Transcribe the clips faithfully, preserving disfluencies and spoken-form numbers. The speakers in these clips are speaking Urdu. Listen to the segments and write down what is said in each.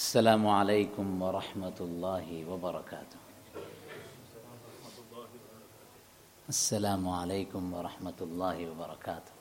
السلام علیکم ورحمۃ اللہ وبرکاتہ. السلام علیکم ورحمۃ اللہ وبرکاتہ.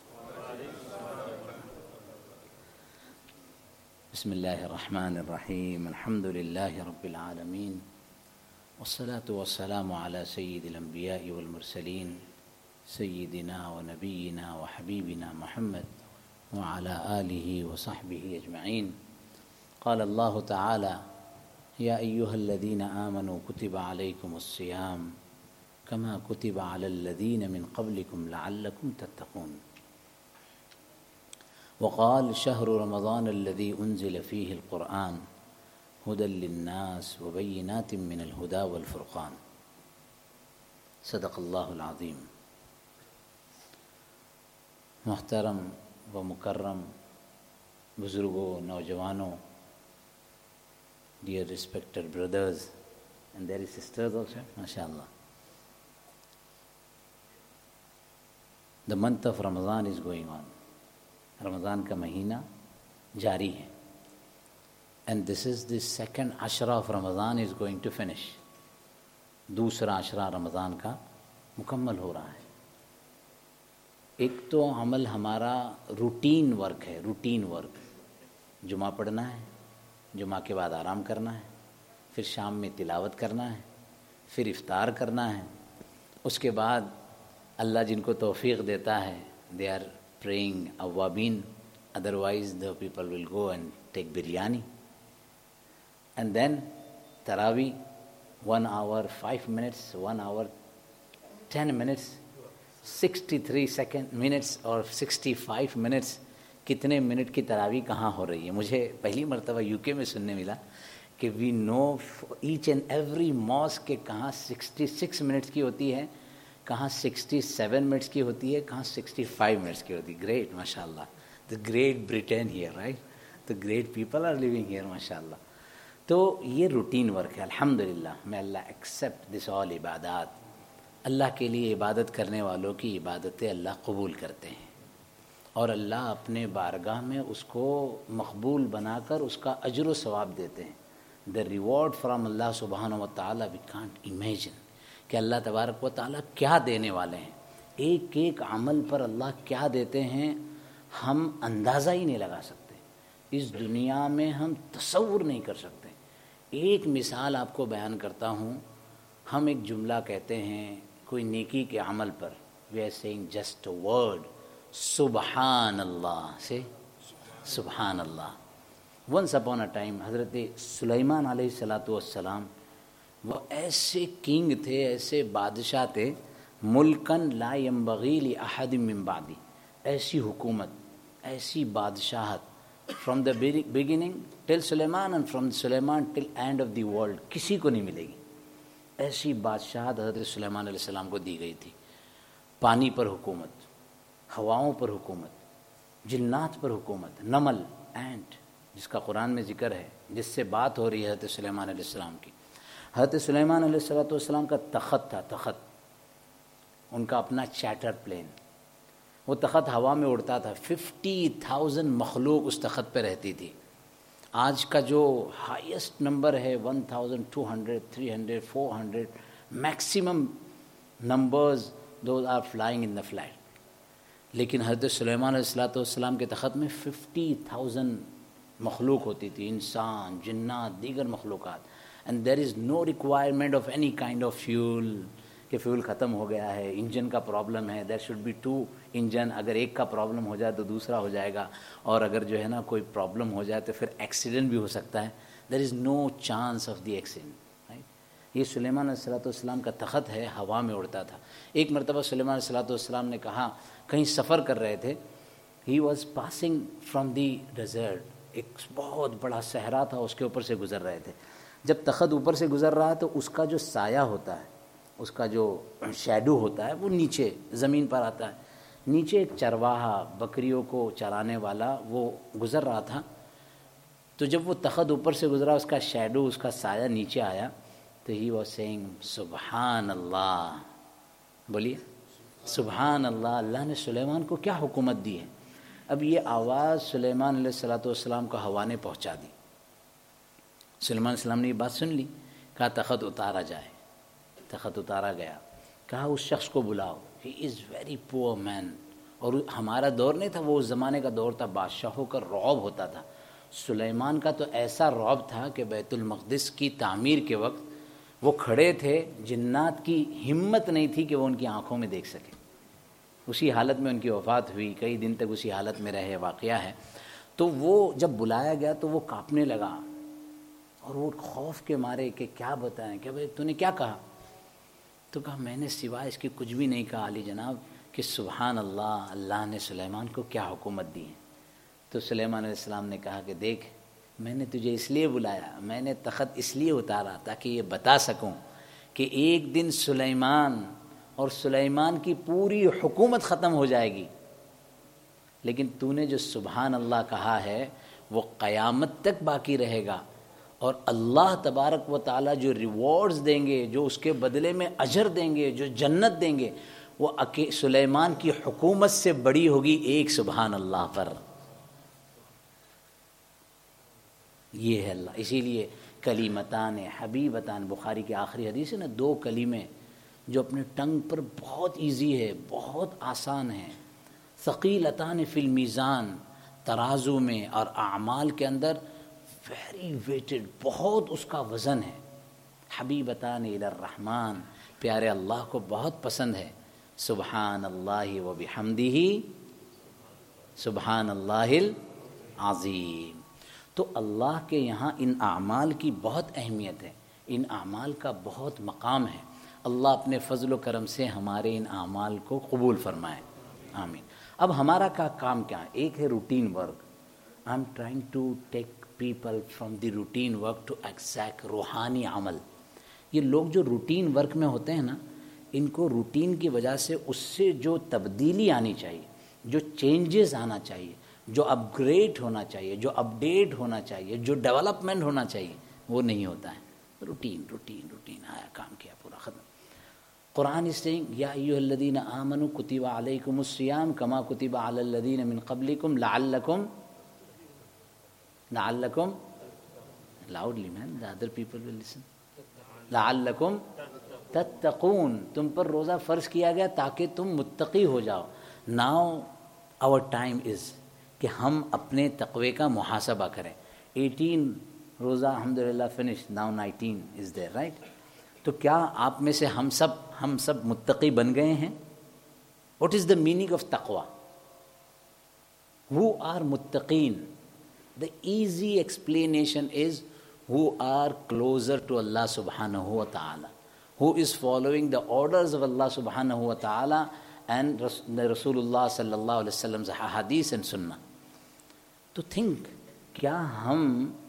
بسم اللہ الرحمن الرحیم. الحمد للہ رب العالمین والصلاة والسلام علی سید الانبیاء والمرسلین سیدنا ونبینا وحبیبنا محمد وعلی آلہ وصحبہ اجمعین. قال اللہ تعالی یا ایہا الذین آمنوا کتب علیکم الصیام کما کتب علی الذین من قبلکم لعلکم تتقون. وقال شہر رمضان الذی انزل فیہ القرآن ہدی للناس وبینات من الہدی والفرقان. صدق اللہ العظیم. محترم و مکرم بزرگوں، نوجوانوں, dear respected brothers and there is sisters also, mashallah. The month of Ramadan is going on. Ramadan ka mahina jari hai. And this is the second ashra of Ramadan is going to finish. دوسرا ashra Ramadan کا مکمل ہو رہا ہے. ایک تو عمل ہمارا روٹین ورک ہے, روٹین ورک. جمعہ پڑھنا ہے, جمعہ کے بعد آرام کرنا ہے, پھر شام میں تلاوت کرنا ہے, پھر افطار کرنا ہے. اس کے بعد اللہ جن کو توفیق دیتا ہے دے آر پریئنگ اوابین, otherwise the people will go and take biryani. And then تراوی one hour five minutes, one hour ten minutes, sixty-three second minutes اور sixty-five minutes. کتنے منٹ کی تراویح کہاں ہو رہی ہے؟ مجھے پہلی مرتبہ یو کے میں سننے ملا کہ we know each and every mask کہ کہاں سکسٹی سکس منٹس کی ہوتی ہے, کہاں سکسٹی سیون منٹس کی ہوتی ہے, کہاں سکسٹی فائیو منٹس کی ہوتی ہے. گریٹ, ماشاء اللہ. The great Britain here, right. The great people are living here, ماشاء اللہ. تو یہ روٹین ورک ہے. الحمدللہ, میں اللہ ایکسیپٹ دس آل عبادات. اللہ کے لیے عبادت کرنے والوں کی عبادتیں اللہ قبول کرتے ہیں, اور اللہ اپنے بارگاہ میں اس کو مقبول بنا کر اس کا اجر و ثواب دیتے ہیں. دا ریوارڈ فرام اللہ سبحانہ و تعالیٰ وی کانٹ امیجن کہ اللہ تبارک و تعالیٰ کیا دینے والے ہیں. ایک ایک عمل پر اللہ کیا دیتے ہیں ہم اندازہ ہی نہیں لگا سکتے. اس دنیا میں ہم تصور نہیں کر سکتے. ایک مثال آپ کو بیان کرتا ہوں. ہم ایک جملہ کہتے ہیں کوئی نیکی کے عمل پر, we are seeing just a word, سبحان اللہ, سے سبحان اللہ. ونس اپون اے ٹائم حضرت سلیمان علیہ الصلاۃ والسلام وہ ایسے کنگ تھے, ایسے بادشاہ تھے, ملکن لا ينبغی لأحد من بعدی, ایسی حکومت, ایسی بادشاہت from the beginning till Sulaiman and from Sulaiman till end of the world کسی کو نہیں ملے گی. ایسی بادشاہت حضرت سلیمان علیہ السلام کو دی گئی تھی. پانی پر حکومت, ہواؤں پر حکومت, جنات پر حکومت, نمل, اینٹ جس کا قرآن میں ذکر ہے, جس سے بات ہو رہی ہے حضرت سلیمان علیہ السلام کی. حضرت سلیمان علیہ الصلوۃ والسلام کا تخت تھا, تخت, ان کا اپنا چیٹر پلین. وہ تخت ہوا میں اڑتا تھا. ففٹی تھاؤزینڈ مخلوق اس تخت پہ رہتی تھی. آج کا جو ہائیسٹ نمبر ہے one thousand two hundred three hundred four hundred maximum numbers those are flying in the flight. لیکن حضرت سلیمان علیہ الصلوۃ والسلام کے تخت میں ففٹی تھاؤزینڈ مخلوق ہوتی تھی, انسان, جنات, دیگر مخلوقات. And there is no requirement of any kind of fuel کہ فیول ختم ہو گیا ہے, انجن کا پرابلم ہے, there should be two engine. اگر ایک کا پرابلم ہو جائے تو دوسرا ہو جائے گا, اور اگر جو ہے نا کوئی پرابلم ہو جائے تو پھر ایکسیڈنٹ بھی ہو سکتا ہے. There is no chance of the accident. یہ سلیمان علیہ الصلوۃ والسلام کا تخت ہے, ہوا میں اڑتا تھا. ایک مرتبہ سلیمان علیہ الصلوۃ والسلام نے کہا, کہیں سفر کر رہے تھے, he was passing from the desert, ایک بہت بڑا صحرا تھا, اس کے اوپر سے گزر رہے تھے. جب تخت اوپر سے گزر رہا ہے تو اس کا جو سایہ ہوتا ہے, اس کا جو شیڈو ہوتا ہے وہ نیچے زمین پر آتا ہے. نیچے ایک چرواہا, بکریوں کو چرانے والا, وہ گزر رہا تھا. تو جب وہ تخت اوپر سے گزرا, اس کا شیڈو, اس کا سایہ نیچے آیا, تو ہی واز سیئنگ سبحان اللہ. بولیے سبحان اللہ. اللہ نے سلیمان کو کیا حکومت دی ہے. اب یہ آواز سلیمان علیہ الصلوۃ والسلام کو ہوا نے پہنچا دی. سلیمان علیہ السلام نے یہ بات سن لی، کہا تخت اتارا جائے، تخت اتارا گیا، کہا اس شخص کو بلاؤ، ہی از ویری پور مین. اور ہمارا دور نہیں تھا، وہ اس زمانے کا دور تھا، بادشاہوں کا رعب ہوتا تھا. سلیمان کا تو ایسا رعب تھا کہ بیت المقدس کی تعمیر کے وقت وہ کھڑے تھے، جنات کی ہمت نہیں تھی کہ وہ ان کی آنکھوں میں دیکھ سکے. اسی حالت میں ان کی وفات ہوئی، کئی دن تک اسی حالت میں رہے، واقعہ ہے. تو وہ جب بلایا گیا تو وہ کانپنے لگا، اور وہ خوف کے مارے کہ کیا بتائیں، کہ بھائی تو نے کیا کہا؟ تو کہا میں نے سوائے اس کی کچھ بھی نہیں کہا علی جناب کہ سبحان اللہ، اللہ نے سلیمان کو کیا حکومت دی ہے. تو سلیمان علیہ السلام نے کہا کہ دیکھ، میں نے تجھے اس لیے بلایا، میں نے تخت اس لیے اتارا تاکہ یہ بتا سکوں کہ ایک دن سلیمان اور سلیمان کی پوری حکومت ختم ہو جائے گی، لیکن تو نے جو سبحان اللہ کہا ہے وہ قیامت تک باقی رہے گا، اور اللہ تبارک و تعالیٰ جو ریوارڈز دیں گے، جو اس کے بدلے میں اجر دیں گے، جو جنت دیں گے، وہ سلیمان کی حکومت سے بڑی ہوگی ایک سبحان اللہ پر. یہ ہے اللہ. اسی لیے کلیمتان حبیبتان، بخاری کی آخری حدیث ہے نا، دو کلمے جو اپنے ٹنگ پر بہت ایزی ہے، بہت آسان ہے، ثقیلتان فی المیزان، ترازو میں اور اعمال کے اندر ویری ویٹڈ، بہت اس کا وزن ہے. حبیبتان الی الرحمن، پیارے اللہ کو بہت پسند ہے. سبحان اللہ و بحمدہ سبحان اللہ العظیم. تو اللہ کے یہاں ان اعمال کی بہت اہمیت ہے، ان اعمال کا بہت مقام ہے. اللہ اپنے فضل و کرم سے ہمارے ان اعمال کو قبول فرمائے، آمین. اب ہمارا کا کام کیا ہے؟ ایک ہے routine work. I am trying to take people from the routine work to exact روحانی عمل. یہ لوگ جو روٹین ورک میں ہوتے ہیں نا، ان کو روٹین کی وجہ سے اس سے جو تبدیلی آنی چاہیے، جو چینجز آنا چاہیے، جو اپ گریڈ ہونا چاہیے، جو اپ ڈیٹ ہونا چاہیے، جو ڈیولپمنٹ ہونا چاہیے، وہ نہیں ہوتا ہے. روٹین روٹین روٹین آیا، کام کیا، پورا ختم. قرآن is saying یا ایھا الذین آمنوا کتب علیکم الصیام کما کتب علی الذین من قبلکم لعلکم لعلکم loudly man, the other people will listen. لعلکم تتقون، تم پر روزہ فرض کیا گیا تاکہ تم متقی ہو جاؤ. Now our time is کہ ہم اپنے تقوی کا محاسبہ کریں. eighteen روزہ الحمدللہ finished, now nineteen is there, right? تو کیا آپ میں سے ہم سب ہم سب متقی بن گئے ہیں؟ What is the meaning of taqwa? Who are muttaqeen? The easy explanation is who are closer to Allah subhanahu wa ta'ala, who is following the orders of Allah subhanahu wa ta'ala and the Rasulullah sallallahu alaihi wasallam's hadith and sunnah. To think, کیا ہم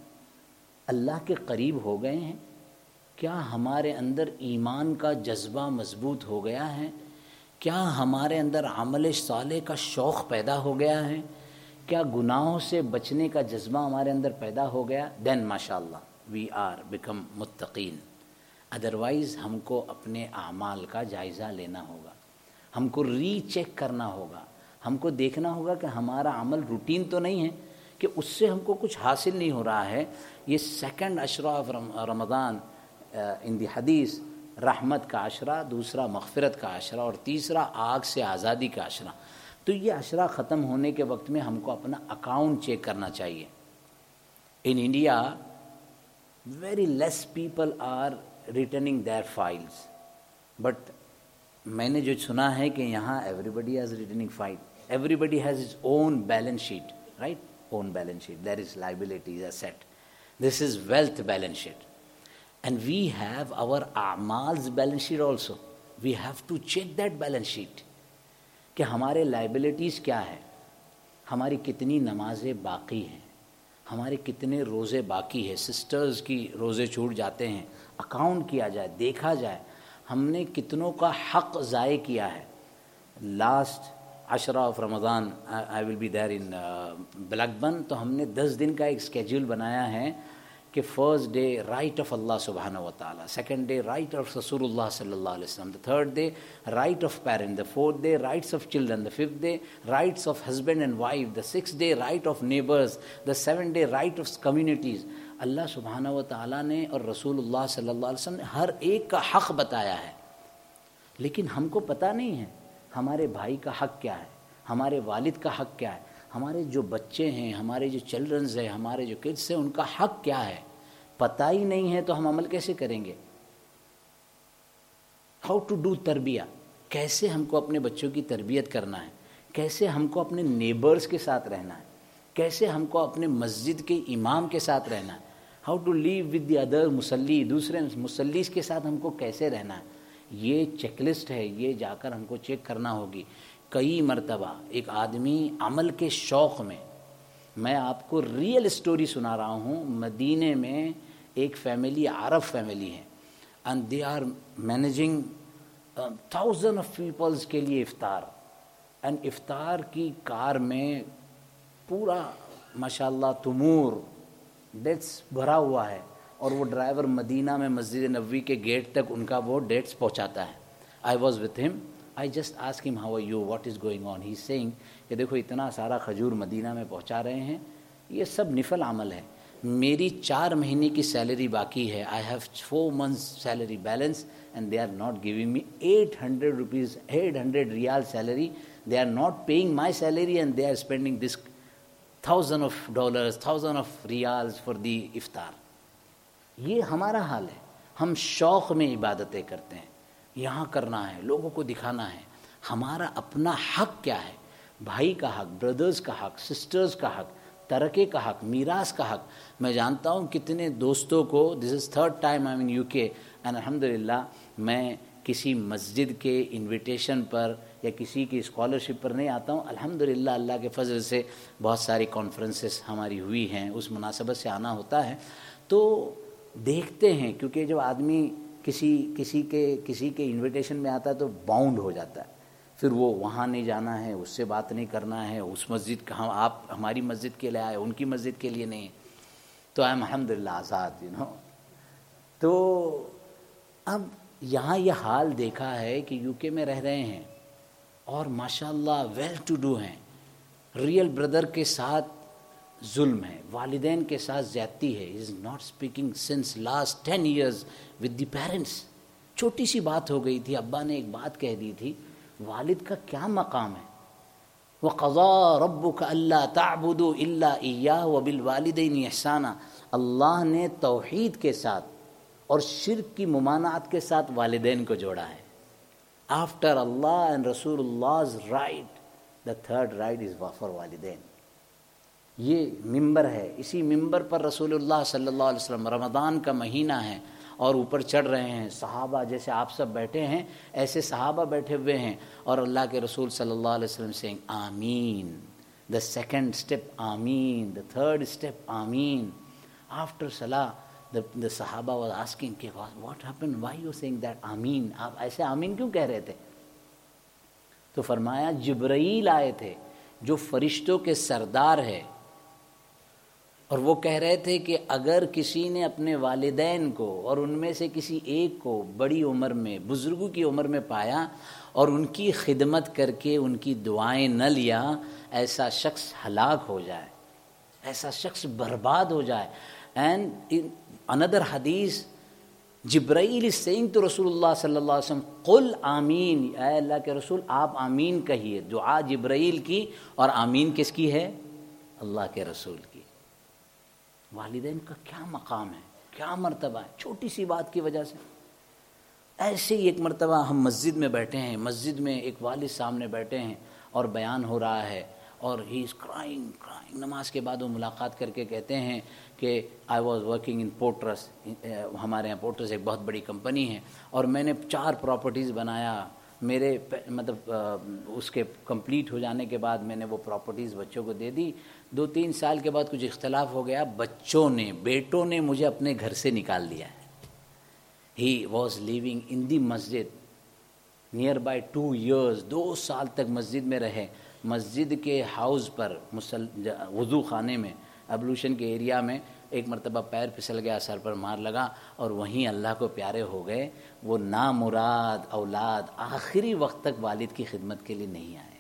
اللہ کے قریب ہو گئے ہیں؟ کیا ہمارے اندر ایمان کا جذبہ مضبوط ہو گیا ہے؟ کیا ہمارے اندر عمل صالح کا شوق پیدا ہو گیا ہے؟ کیا گناہوں سے بچنے کا جذبہ ہمارے اندر پیدا ہو گیا؟ دین ماشاء اللہ وی آر بیکم متقین. ادروائز ہم کو اپنے اعمال کا جائزہ لینا ہوگا، ہم کو ری چیک کرنا ہوگا، ہم کو دیکھنا ہوگا کہ ہمارا عمل روٹین تو نہیں ہے، کہ اس سے ہم کو کچھ حاصل نہیں ہو رہا ہے. یہ سیکنڈ عشرہ آف رمضان ان دی حدیث، رحمت کا عشرہ، دوسرا مغفرت کا عشرہ، اور تیسرا آگ سے آزادی کا عشرہ. تو یہ عشرہ ختم ہونے کے وقت میں ہم کو اپنا اکاؤنٹ چیک کرنا چاہیے. In India very less people are returning their files, but میں نے جو سنا ہے کہ یہاں everybody has returning file, everybody has his own balance sheet, right? Own balance sheet. There is liabilities, asset. This is wealth balance sheet. And we have our a'mal's balance sheet also. We have to check that balance sheet. کہ ہمارے لائبلٹیز کیا ہے، ہماری کتنی نمازیں باقی ہیں، ہمارے کتنے روزے باقی ہیں. سسٹرز کی روزے چھوٹ جاتے ہیں، اکاؤنٹ کیا جائے، دیکھا جائے ہم نے کتنوں کا حق ضائع کیا ہے. لاسٹ عشرہ of Ramadan I will be there in black bin, تو ہم نے دس دن کا ایک اسکیجول بنایا ہے کہ فرسٹ ڈے رائٹ آف اللہ سبحانہ و تعالیٰ، سیکنڈ ڈے رائٹ آف رسول اللہ صلی اللہ علیہ وسلم، the third day right of parent, the fourth day rights of children, the fifth day rights of husband and wife, the six day right of neighbours, the seven day right of communities. اللہ سبحانہ و تعالیٰ نے اور رسول اللہ صلی اللہ علیہ وسلم نے ہر ایک کا حق بتایا ہے، لیکن ہم کو پتہ نہیں ہے ہمارے بھائی کا حق کیا ہے، ہمارے والد کا حق کیا ہے، ہمارے جو بچے ہیں، ہمارے جو چلڈرنز ہیں، ہمارے جو کڈس ہیں، ان کا حق کیا ہے، پتہ ہی نہیں ہے تو ہم عمل کیسے کریں گے؟ ہاؤ ٹو ڈو تربیہ، کیسے ہم کو اپنے بچوں کی تربیت کرنا ہے، کیسے ہم کو اپنے نیبرز کے ساتھ رہنا ہے، کیسے ہم کو اپنے مسجد کے امام کے ساتھ رہنا ہے، how to live with the other مصلی، دوسرے مصلیز کے ساتھ ہم کو کیسے رہنا ہے، یہ چیک لسٹ ہے، یہ جا کر ہم کو چیک کرنا ہوگی۔ کئی مرتبہ ایک آدمی عمل کے شوق میں، میں آپ کو ریئل اسٹوری سنا رہا ہوں، مدینے میں ایک فیملی عرب فیملی ہے، and they are managing thousand of peoples کے لیے افطار، اینڈ افطار کی کار میں پورا ماشاء اللہ تمور ڈیٹس بھرا ہوا ہے، اور وہ ڈرائیور مدینہ میں مسجد نبوی کے گیٹ تک ان کا وہ ڈیٹس پہنچاتا ہے۔ آئی was with him, I just ask him how are you, what is going on, he is saying کہ دیکھو اتنا سارا کھجور مدینہ میں پہنچا رہے ہیں، یہ سب نفل عمل ہے، میری چار مہینے کی سیلری باقی ہے، I have four months salary balance and they are not giving me eight hundred rupees eight hundred riyal salary, they are not paying my salary and they are spending دس thousand of dollars thousand of riyals for the iftar. یہ ہمارا حال ہے، ہم شوق میں عبادتیں کرتے ہیں، یہاں کرنا ہے، لوگوں کو دکھانا ہے، ہمارا اپنا حق کیا ہے، بھائی کا حق، بردرز کا حق، سسٹرز کا حق، ترکے کا حق، میراث کا حق۔ میں جانتا ہوں کتنے دوستوں کو، this is third time I in U K and الحمد للہ میں کسی مسجد کے انویٹیشن پر یا کسی کی اسکالرشپ پر نہیں آتا ہوں، الحمد للہ اللہ کے فضل سے بہت ساری کانفرنسز ہماری ہوئی ہیں، اس مناسبت سے آنا ہوتا ہے، تو دیکھتے ہیں، کیونکہ جب آدمی کسی کسی کے کسی کے انویٹیشن میں آتا ہے تو باؤنڈ ہو جاتا ہے، پھر وہ وہاں نہیں جانا ہے، اس سے بات نہیں کرنا ہے، اس مسجد کا آپ ہماری مسجد کے لیے آئے، ان کی مسجد کے لیے نہیں، تو آئی ایم الحمد للہ آزاد، یو نو۔ تو اب یہاں یہ حال دیکھا ہے کہ یو کے میں رہ رہے ہیں اور ماشاء اللہ ویل ٹو ڈو ہیں، ریئل بردر کے ساتھ ظلم ہے، والدین کے ساتھ زیادتی ہے، is not speaking since last ten years with the parents. چھوٹی سی بات ہو گئی تھی، ابا نے ایک بات کہہ دی تھی، والد کا کیا مقام ہے؟ وَقَضَىٰ رَبُّكَ أَلَّا تَعْبُدُوا إِلَّا إِيَّاهُ وَبِالْوَالِدَيْنِ إِحْسَانًا، اللہ نے توحید کے ساتھ اور شرک کی ممانعت کے ساتھ والدین کو جوڑا ہے۔ آفٹر اللہ اینڈ رسول اللہ's right, the third right is for والدین۔ یہ ممبر ہے، اسی ممبر پر رسول اللہ صلی اللہ علیہ وسلم، رمضان کا مہینہ ہے اور اوپر چڑھ رہے ہیں، صحابہ جیسے آپ سب بیٹھے ہیں ایسے صحابہ بیٹھے ہوئے ہیں، اور اللہ کے رسول صلی اللہ علیہ وسلم سینگ آمین، دا سیکنڈ اسٹیپ آمین، دا تھرڈ اسٹیپ آمین۔ آفٹر صلاح the, the صحابہ was asking کہ what happened, why you saying that آمین، آپ ایسے آمین کیوں کہہ رہے تھے؟ تو فرمایا جبرائیل آئے تھے جو فرشتوں کے سردار ہے، اور وہ کہہ رہے تھے کہ اگر کسی نے اپنے والدین کو اور ان میں سے کسی ایک کو بڑی عمر میں، بزرگوں کی عمر میں پایا اور ان کی خدمت کر کے ان کی دعائیں نہ لیا، ایسا شخص ہلاک ہو جائے، ایسا شخص برباد ہو جائے۔ اینڈ ان اندر حدیث جبرائیل از سیئنگ تو رسول اللہ صلی اللہ علیہ وسلم قل آمین، اے اللہ کے رسول آپ آمین کہیے۔ دعا جبرائیل کی اور آمین کس کی ہے؟ اللہ کے رسول کی۔ والدین کا کیا مقام ہے، کیا مرتبہ ہے، چھوٹی سی بات کی وجہ سے۔ ایسے ہی ایک مرتبہ ہم مسجد میں بیٹھے ہیں، مسجد میں ایک والد سامنے بیٹھے ہیں اور بیان ہو رہا ہے، اور ہی از کرائنگ کرائنگ نماز کے بعد وہ ملاقات کر کے کہتے ہیں کہ I was working in porters, ہمارے یہاں پورٹرس ایک بہت بڑی کمپنی ہے، اور میں نے چار پراپرٹیز بنایا، میرے مطلب اس کے کمپلیٹ ہو جانے کے بعد میں نے وہ پراپرٹیز بچوں کو دے دی۔ دو تین سال کے بعد کچھ اختلاف ہو گیا، بچوں نے بیٹوں نے مجھے اپنے گھر سے نکال دیا ہے۔ He was living in the masjid nearby two years, دو سال تک مسجد میں رہے، مسجد کے ہاؤس پر مسل وضو خانے میں ابلوشن کے ایریا میں ایک مرتبہ پیر پھسل گیا، سر پر مار لگا، اور وہیں اللہ کو پیارے ہو گئے۔ وہ نامراد اولاد آخری وقت تک والد کی خدمت کے لیے نہیں آئے۔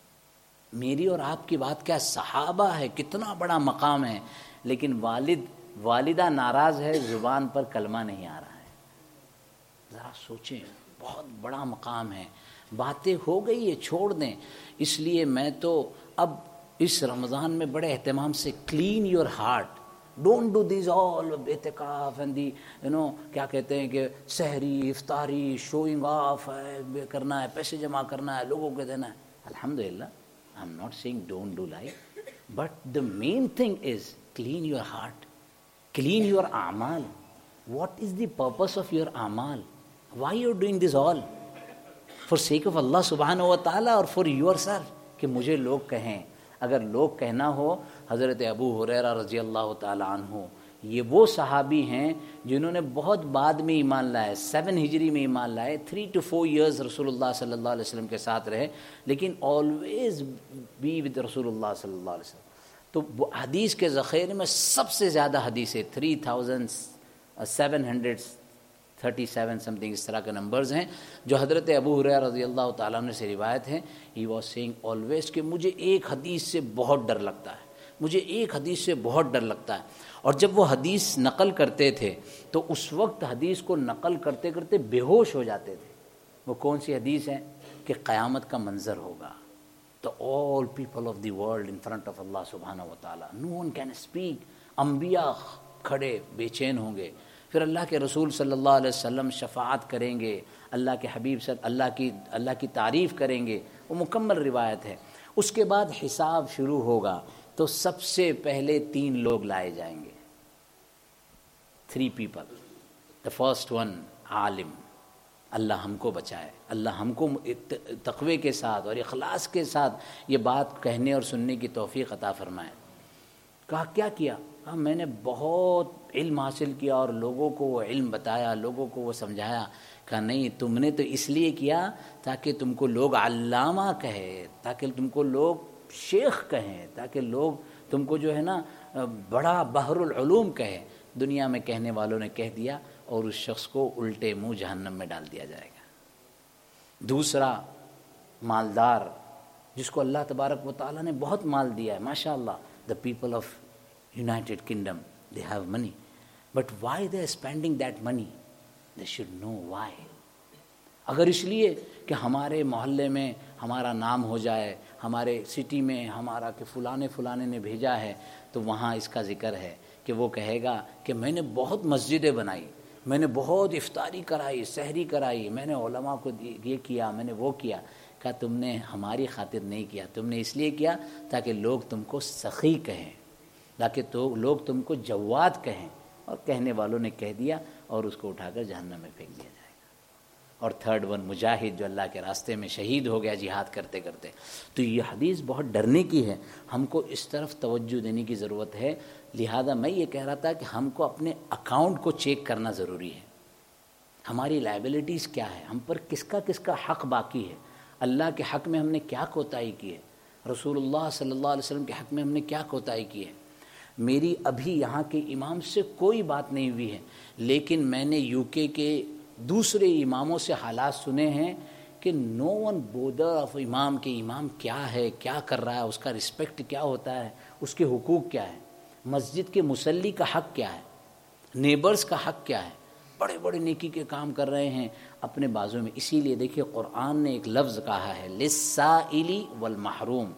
میری اور آپ کی بات کیا، صحابہ ہے، کتنا بڑا مقام ہے، لیکن والد والدہ ناراض ہے, زبان پر کلمہ نہیں آ رہا ہے. ذرا سوچیں, بہت بڑا مقام ہے. باتیں ہو گئی ہے, چھوڑ دیں. اس لیے میں تو اب اس رمضان میں بڑے اہتمام سے clean your heart. Don't do these all itikaf and the you know کیا کہتے ہیں کہ سحری, افطاری, شوئنگ آف ہے, کرنا ہے, پیسے جمع کرنا ہے, لوگوں کو دینا ہے. الحمد للہ, I am not saying don't do life, but the main thing is clean your heart, clean your aamal. What is the purpose of your aamal? Why you are doing this all? For sake of اللہ سبحانہ و تعالیٰ اور فار یور سیلف, کہ مجھے لوگ کہیں. اگر لوگ کہنا ہو, حضرت ابو ہریرہ رضی اللہ تعالیٰ عنہ یہ وہ صحابی ہیں جنہوں نے بہت بعد میں ایمان لائے, سیون ہجری میں ایمان لائے, تھری ٹو فور ایئرز رسول اللہ صلی اللہ علیہ وسلم کے ساتھ رہے, لیکن آلویز بی ود رسول اللہ صلی اللہ علیہ وسلم. تو وہ حدیث کے ذخیرے میں سب سے زیادہ حدیثیں three thousand seven hundred thirty seven something اس طرح کے نمبرز ہیں جو حضرت ابو ہریرہ رضی اللہ تعالیٰ عنہ سے روایت ہیں. ہی واز سیئنگ آلویز کہ مجھے ایک حدیث سے بہت ڈر لگتا ہے, مجھے ایک حدیث سے بہت ڈر لگتا ہے. اور جب وہ حدیث نقل کرتے تھے تو اس وقت حدیث کو نقل کرتے کرتے بے ہوش ہو جاتے تھے. وہ کون سی حدیث ہے؟ کہ قیامت کا منظر ہوگا, تو all people of the world in front of Allah سبحانہ و تعالیٰ, no one can speak. انبیاء کھڑے بے چین ہوں گے, پھر اللہ کے رسول صلی اللہ علیہ وسلم شفاعت کریں گے, اللہ کے حبیب صلی اللہ کی اللہ کی تعریف کریں گے. وہ مکمل روایت ہے. اس کے بعد حساب شروع ہوگا تو سب سے پہلے تین لوگ لائے جائیں گے. Three people. The first one alim, Allah ہم کو بچائے, اللہ ہم کو تقوی کے ساتھ اور اخلاص کے ساتھ یہ بات کہنے اور سننے کی توفیق عطا فرمائے. کہا کیا کیا؟ کہا میں نے بہت علم حاصل کیا اور لوگوں کو وہ علم بتایا, لوگوں کو وہ سمجھایا. کہا نہیں, تم نے تو اس لیے کیا تاکہ تم کو لوگ علامہ کہے, تاکہ تم کو لوگ شیخ کہیں, تاکہ لوگ تم کو جو ہے نا بڑا بحر العلوم کہے. دنیا میں کہنے والوں نے کہہ دیا اور اس شخص کو الٹے منہ جہنم میں ڈال دیا جائے گا. دوسرا مالدار, جس کو اللہ تبارک و تعالیٰ نے بہت مال دیا ہے, ماشاء اللہ. The people of United Kingdom, they have money, but why they are spending that money? They should know why. اگر اس لیے کہ ہمارے محلے میں ہمارا نام ہو جائے, ہمارے سٹی میں ہمارا کہ فلانے فلانے نے بھیجا ہے, تو وہاں اس کا ذکر ہے کہ وہ کہے گا کہ میں نے بہت مسجدیں بنائی, میں نے بہت افطاری کرائی, سحری کرائی, میں نے علماء کو یہ کیا, میں نے وہ کیا. کہا تم نے ہماری خاطر نہیں کیا, تم نے اس لیے کیا تاکہ لوگ تم کو سخی کہیں, تاکہ تو لوگ تم کو جواد کہیں. اور کہنے والوں نے کہہ دیا اور اس کو اٹھا کر جہنم میں پھینک دیا جائے گا. اور تھرڈ ون مجاہد, جو اللہ کے راستے میں شہید ہو گیا جہاد کرتے کرتے. تو یہ حدیث بہت ڈرنے کی ہے, ہم کو اس طرف توجہ دینے کی ضرورت ہے. لہذا میں یہ کہہ رہا تھا کہ ہم کو اپنے اکاؤنٹ کو چیک کرنا ضروری ہے. ہماری لائبلٹیز کیا ہے, ہم پر کس کا کس کا حق باقی ہے, اللہ کے حق میں ہم نے کیا کوتاہی کی ہے, رسول اللہ صلی اللہ علیہ وسلم کے حق میں ہم نے کیا کوتاہی کی ہے. میری ابھی یہاں کے امام سے کوئی بات نہیں ہوئی ہے, لیکن میں نے یو کے کے دوسرے اماموں سے حالات سنے ہیں کہ نو ون بودر آف امام کے امام کیا ہے, کیا کر رہا ہے, اس کا رسپیکٹ کیا ہوتا ہے, اس کے حقوق کیا ہے, مسجد کے مصلی کا حق کیا ہے, نیبرز کا حق کیا ہے. بڑے بڑے نیکی کے کام کر رہے ہیں اپنے بازو میں. اسی لیے دیکھیے قرآن نے ایک لفظ کہا ہے للسائل والمحروم.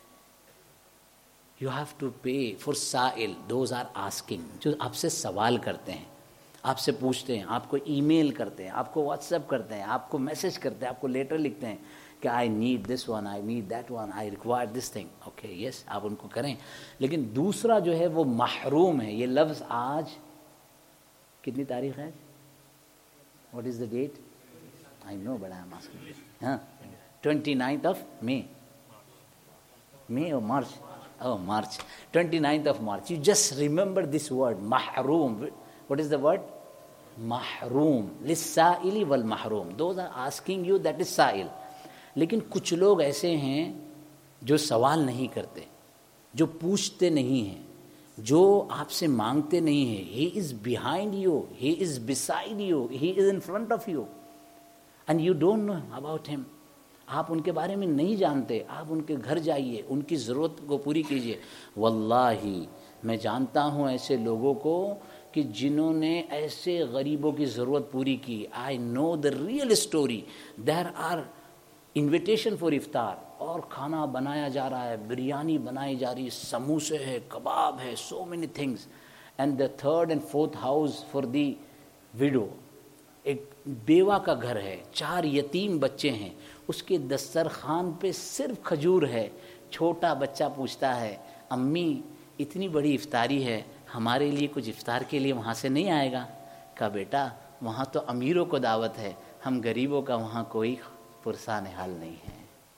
You have to pay for سائل, those are asking, جو آپ سے سوال کرتے ہیں, آپ سے پوچھتے ہیں, آپ کو ای میل کرتے ہیں, آپ کو واٹس ایپ کرتے ہیں, آپ کو میسج کرتے ہیں, آپ کو لیٹر لکھتے ہیں کہ I need this one, I need that one, I require this thing. Okay yes, آپ ان کو کریں. لیکن دوسرا جو ہے وہ محروم ہے. یہ لفظ آج کتنی تاریخ ہے؟ What is the date? I know but I am asking. ہاں, twenty ninth of May, May اور March. Oh, March, twenty-ninth of March. You just remember this word, mahroom. What is the word? Mahroom. Lis-sa'ili wal-mahroom. Those are asking you, that is sa'il. لیکن کچھ لوگ ایسے ہیں جو سوال نہیں کرتے, جو پوچھتے نہیں ہیں, جو آپ سے مانگتے نہیں ہیں. He is behind you. He is beside you. He is in front of you. And you don't know about him. آپ ان کے بارے میں نہیں جانتے. آپ ان کے گھر جائیے, ان کی ضرورت کو پوری کیجیے. واللہ میں جانتا ہوں ایسے لوگوں کو کہ جنہوں نے ایسے غریبوں کی ضرورت پوری کی. I know the real story. There are invitation for iftar, اور کھانا بنایا جا رہا ہے, بریانی بنائی جا رہی ہے, سموسے ہے, کباب ہے, so many things. And the third and fourth house for the widow, ایک بیوہ کا گھر ہے, چار یتیم بچے ہیں, اس کے دسترخوان پہ صرف کھجور ہے. چھوٹا بچہ پوچھتا ہے امی اتنی بڑی افطاری ہے, ہمارے لیے کچھ افطار کے لیے وہاں سے نہیں آئے گا؟ کہا بیٹا وہاں تو امیروں کو دعوت ہے, ہم غریبوں کا وہاں کوئی پرسان حال نہیں ہے.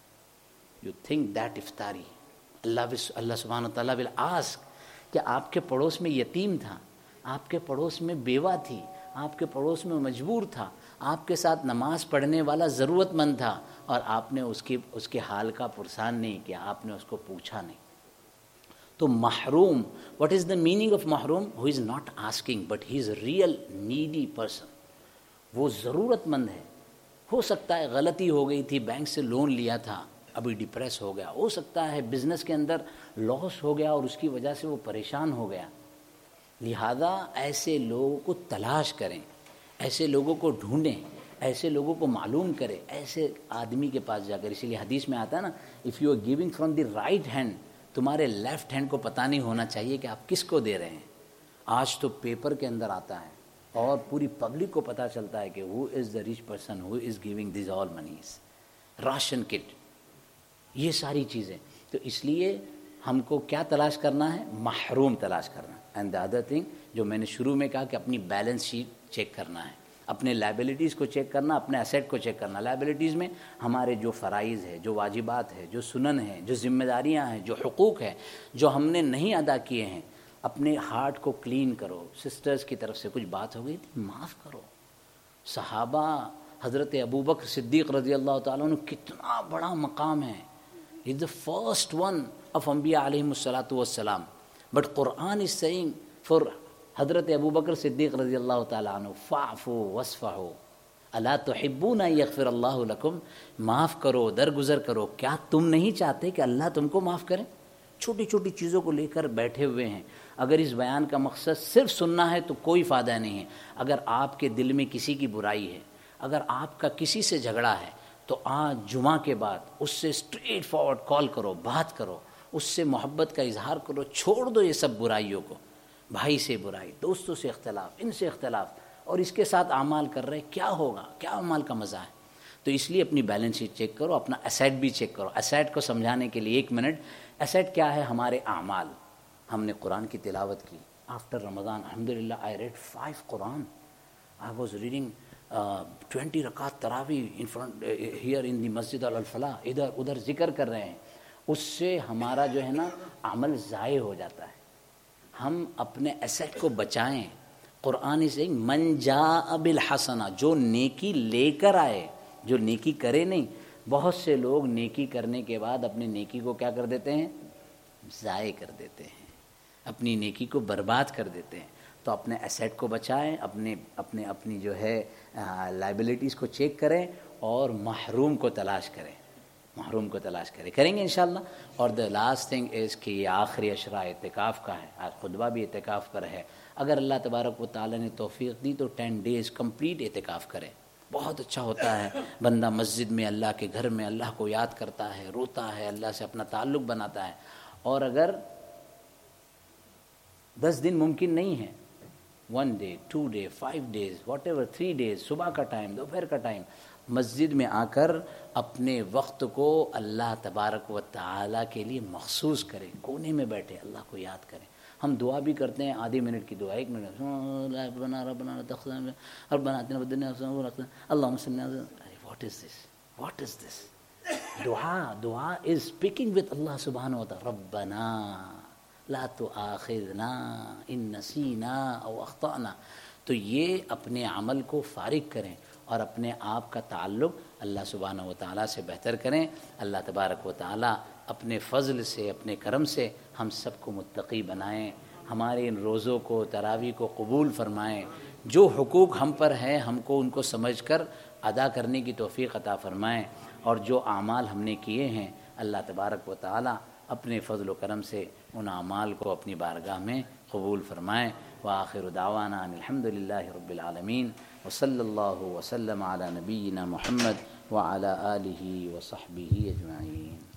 یو تھنک دیٹ افطاری, اللہ اللہ سبحانہ تعالیٰ ول آسک کہ آپ کے پڑوس میں یتیم تھا, آپ کے پڑوس میں بیوہ تھی, آپ کے پڑوس میں مجبور تھا, آپ کے ساتھ نماز پڑھنے والا ضرورت مند تھا, اور آپ نے اس کی اس کے حال کا پرسان نہیں کیا, آپ نے اس کو پوچھا نہیں. تو محروم, what is the meaning of محروم؟ Who is not asking but he is a real needy person. وہ ضرورت مند ہے. ہو سکتا ہے غلطی ہو گئی تھی, بینک سے لون لیا تھا, ابھی ڈپریس ہو گیا. ہو سکتا ہے بزنس کے اندر لاس ہو گیا اور اس کی وجہ سے وہ پریشان ہو گیا. لہذا ایسے لوگوں کو تلاش کریں, ایسے لوگوں کو ڈھونڈیں, ایسے لوگوں کو معلوم کریں, ایسے آدمی کے پاس جا کر. اسی لیے حدیث میں آتا ہے نا, if you are giving from the right hand, تمہارے لیفٹ ہینڈ کو پتہ نہیں ہونا چاہیے کہ آپ کس کو دے رہے ہیں. آج تو پیپر کے اندر آتا ہے اور پوری پبلک کو پتہ چلتا ہے کہ who is the rich person who is giving these all moneys. Ration kit, یہ ساری چیزیں. تو اس لیے ہم کو کیا تلاش کرنا ہے؟ محروم تلاش کرنا. اینڈ دا ادر تھنگ جو میں نے شروع میں کہا کہ اپنی بیلنس شیٹ چیک کرنا ہے, اپنے لائبلٹیز کو چیک کرنا, اپنے ایسیٹ کو چیک کرنا. لائبلٹیز میں ہمارے جو فرائض ہے, جو واجبات ہے, جو سنن ہیں, جو ذمہ داریاں ہیں, جو حقوق ہیں, جو ہم نے نہیں ادا کیے ہیں, اپنے ہارٹ کو کلین کرو. سسٹرز کی طرف سے کچھ بات ہو گئی تھی, معاف کرو. صحابہ حضرت ابوبکر صدیق رضی اللہ تعالیٰ عنہ کتنا بڑا مقام ہے. He is the first one of Anbiya alayhim salatu wassalam. But Quran is saying for حضرت ابوبکر صدیق رضی اللہ تعالیٰ عنہ, فاعفوا واصفحوا الا تحبون ان یغفر اللہ لکم, معاف کرو, درگزر کرو. کیا تم نہیں چاہتے کہ اللہ تم کو معاف کرے؟ چھوٹی چھوٹی چیزوں کو لے کر بیٹھے ہوئے ہیں. اگر اس بیان کا مقصد صرف سننا ہے تو کوئی فائدہ نہیں ہے. اگر آپ کے دل میں کسی کی برائی ہے, اگر آپ کا کسی سے جھگڑا ہے, تو آج جمعہ کے بعد اس سے اسٹریٹ فارورڈ کال کرو, بات کرو, اس سے محبت کا اظہار کرو. چھوڑ دو یہ سب برائیوں کو, بھائی سے برائی, دوستوں سے اختلاف, ان سے اختلاف, اور اس کے ساتھ اعمال کر رہے, کیا ہوگا؟ کیا اعمال کا مزہ ہے؟ تو اس لیے اپنی بیلنس شیٹ چیک کرو, اپنا ایسیٹ بھی چیک کرو. ایسیٹ کو سمجھانے کے لیے ایک منٹ. ایسیٹ کیا ہے؟ ہمارے اعمال. ہم نے قرآن کی تلاوت کی آفٹر رمضان, الحمدللہ. I read five Quran. I was reading twenty rakat taraweeh in front here in the مسجد الفلاح. ادھر ادھر ذکر کر رہے ہیں. اس سے ہمارا جو ہے نا عمل ضائع ہو جاتا ہے. ہم اپنے ایسیٹ کو بچائیں. قرآن سے من جاء بالحسنہ, جو نیکی لے کر آئے, جو نیکی کرے نہیں. بہت سے لوگ نیکی کرنے کے بعد اپنی نیکی کو کیا کر دیتے ہیں؟ ضائع کر دیتے ہیں, اپنی نیکی کو برباد کر دیتے ہیں. تو اپنے ایسیٹ کو بچائیں, اپنے اپنے اپنی جو ہے لائبلٹیز کو چیک کریں, اور محروم کو تلاش کریں. محروم کو تلاش کریں کریں گے انشاءاللہ. اور دا لاسٹ تھنگ از کہ یہ آخری عشرہ اعتکاف کا ہے. آج خطبہ بھی اعتکاف پر ہے. اگر اللہ تبارک و تعالیٰ نے توفیق دی تو ٹین ڈیز کمپلیٹ اعتکاف کریں. بہت اچھا ہوتا ہے. بندہ مسجد میں, اللہ کے گھر میں اللہ کو یاد کرتا ہے, روتا ہے, اللہ سے اپنا تعلق بناتا ہے. اور اگر دس دن ممکن نہیں ہے, one day, two day, five days, whatever, three days, صبح کا ٹائم, دوپہر کا ٹائم, مسجد میں آ کر اپنے وقت کو اللہ تبارک و تعالیٰ کے لیے مخصوص کریں. کونے میں بیٹھے اللہ کو یاد کریں. ہم دعا بھی کرتے ہیں, آدھی منٹ کی دعا, ایک منٹ, ربنا ربنا ربنا آتنا فی الدنیا حسنہ اللہم صلی علی. What is this, what is دس دعا؟ دعا از اسپیکنگ وتھ اللہ سبحانہ و تعالیٰ. ربنا لا تؤاخذنا ان نسینا او اخطأنا. تو یہ اپنے عمل کو فارغ کریں اور اپنے آپ کا تعلق اللہ سبحانہ و تعالیٰ سے بہتر کریں. اللہ تبارک و تعالیٰ اپنے فضل سے, اپنے کرم سے ہم سب کو متقی بنائیں. ہمارے ان روزوں کو, تراویح کو قبول فرمائیں. جو حقوق ہم پر ہیں ہم کو ان کو سمجھ کر ادا کرنے کی توفیق عطا فرمائیں. اور جو اعمال ہم نے کیے ہیں اللہ تبارک و تعالیٰ اپنے فضل و کرم سے ان اعمال کو اپنی بارگاہ میں قبول فرمائے. وآخر دعوانا ان الحمد للہ رب العالمین وصلی اللہ وسلم علی نبینا محمد وعلی آلہ وصحبہ اجمعین.